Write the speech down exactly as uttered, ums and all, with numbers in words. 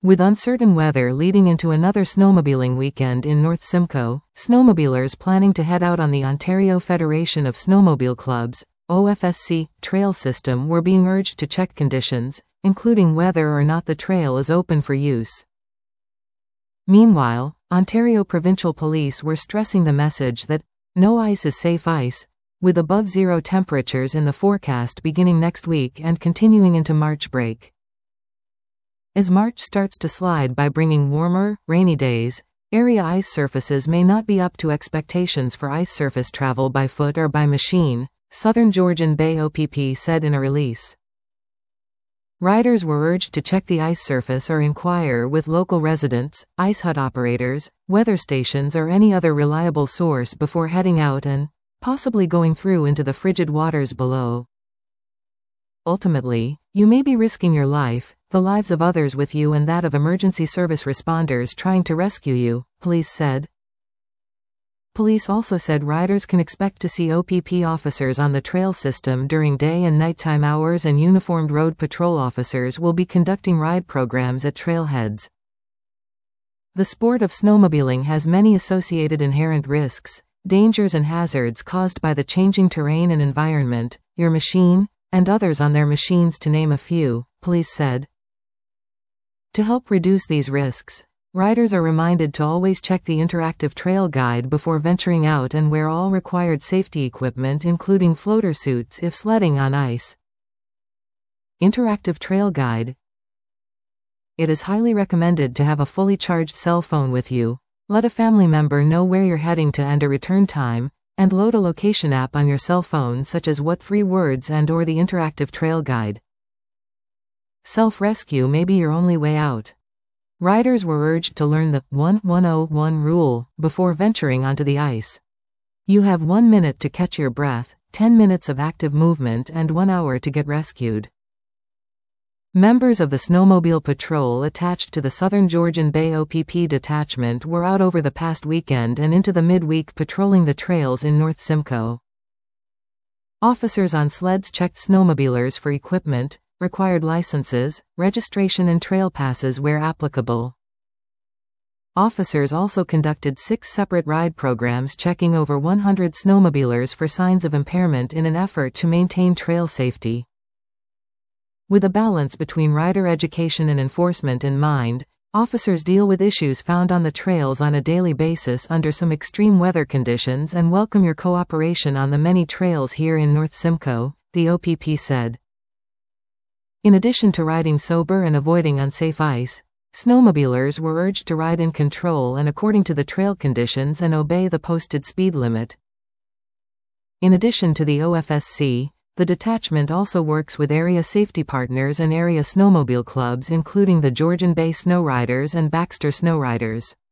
With uncertain weather leading into another snowmobiling weekend in North Simcoe, snowmobilers planning to head out on the Ontario Federation of Snowmobile Clubs O F S C trail system were being urged to check conditions, including whether or not the trail is open for use. Meanwhile, Ontario Provincial Police were stressing the message that no ice is safe ice, with above zero temperatures in the forecast beginning next week and continuing into March break. As March starts to slide by bringing warmer, rainy days, area ice surfaces may not be up to expectations for ice surface travel by foot or by machine, Southern Georgian Bay O P P said in a release. Riders were urged to check the ice surface or inquire with local residents, ice hut operators, weather stations or any other reliable source before heading out and possibly going through into the frigid waters below. Ultimately, you may be risking your life, the lives of others with you and that of emergency service responders trying to rescue you, police said. Police also said riders can expect to see O P P officers on the trail system during day and nighttime hours, and uniformed road patrol officers will be conducting ride programs at trailheads. The sport of snowmobiling has many associated inherent risks, dangers and hazards caused by the changing terrain and environment, your machine, and others on their machines, to name a few, police said. To help reduce these risks, riders are reminded to always check the interactive trail guide before venturing out and wear all required safety equipment, including floater suits if sledding on ice. Interactive trail guide. It is highly recommended to have a fully charged cell phone with you. Let a family member know where you're heading to and a return time, and load a location app on your cell phone such as What Three Words and or the interactive trail guide. Self-rescue may be your only way out. Riders were urged to learn the one one oh one rule before venturing onto the ice. You have one minute to catch your breath, ten minutes of active movement and one hour to get rescued. Members of the Snowmobile Patrol attached to the Southern Georgian Bay O P P detachment were out over the past weekend and into the midweek patrolling the trails in North Simcoe. Officers on sleds checked snowmobilers for equipment, required licenses, registration and trail passes where applicable. Officers also conducted six separate ride programs checking over one hundred snowmobilers for signs of impairment in an effort to maintain trail safety. With a balance between rider education and enforcement in mind, officers deal with issues found on the trails on a daily basis under some extreme weather conditions and welcome your cooperation on the many trails here in North Simcoe, the O P P said. In addition to riding sober and avoiding unsafe ice, snowmobilers were urged to ride in control and according to the trail conditions and obey the posted speed limit. In addition to the O F S C, the detachment also works with area safety partners and area snowmobile clubs including the Georgian Bay Snowriders and Baxter Snowriders.